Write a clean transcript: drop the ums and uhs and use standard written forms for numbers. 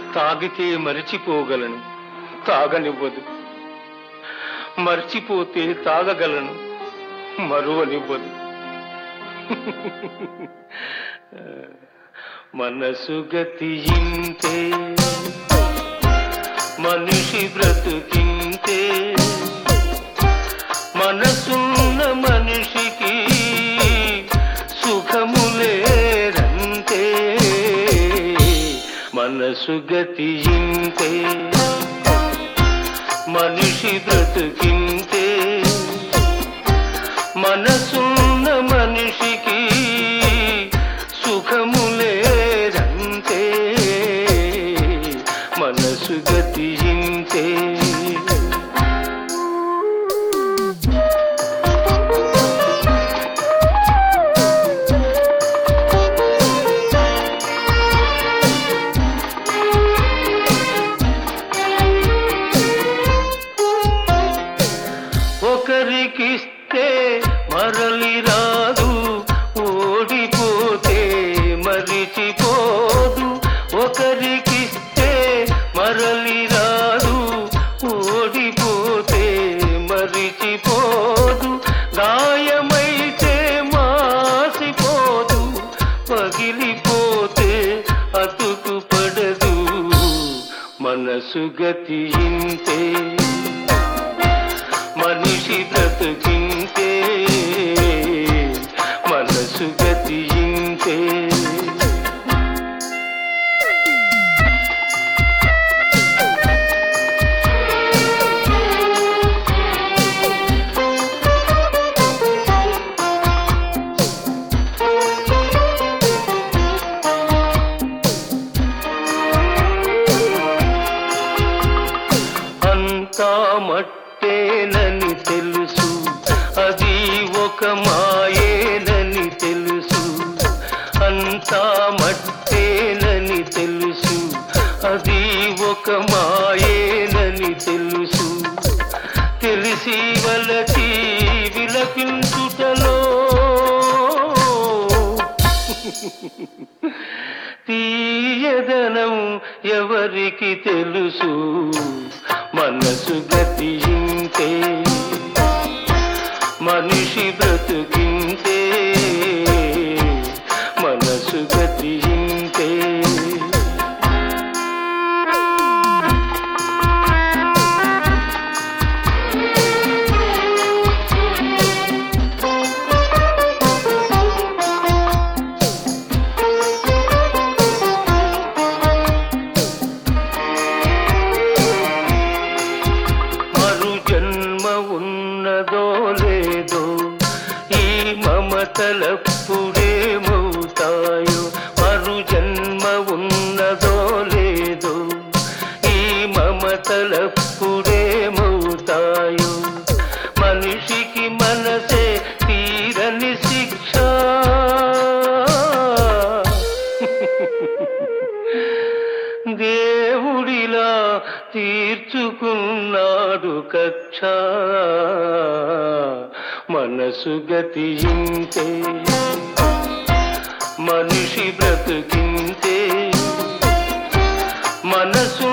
తాగితే మరిచిపోగలను, తాగనివ్వదు. మర్చిపోతే తాగగలను, మరువనివ్వదు. మనసు గతి ఇంతే, మనిషి బ్రతుకింతే. మనసున్న మనిషికి సుఖములేరంతే. మనసు గతి ఇంతే, మనిషి బ్రతుకింతే. మనసున్న మనిషికి సుఖములేరంతే. మనసు గతి ఇంతే. ఒకరికిస్తే మరలి రాదు, ఓడిపోతే మరిచిపోదు. ఒకరికిస్తే మరలి రాదు, ఓడిపోతే మరిచిపోదు. గాయమైతే మాసిపోదు, పగిలిపోతే అతుకు పడదు. మనసు గతి ఇంతే, మనిషి బ్రతుకింతే. మనసు గతి ఇంతే. అంతా మట్టేనని తెలుసు, అది ఒక మాయేనని తెలుసు. అంతా మట్టేనని తెలుసు, అది ఒక మాయేనని తెలుసు. తెలిసి వలచి విలపించుటలో తీయదనం ఎవరికి తెలుసు. మనసు గతి ఇంతే, మనిషి బ్రతుకింతే. మనసు గతి ఇంతే. ఉన్నదో లేదో ఈ మమతలప్పుడేమవుతాయో. మరు జన్మ ఉన్నదో లేదో ఈ మమతలప్పుడేమవుతాయో. మనిషికి మనసే తీరని శిక్ష. దేవుడిలా తీర్చుకున్నాడు కక్ష. మనసు గతి ఇంతే, మనిషి బ్రతుకింతే. మనసు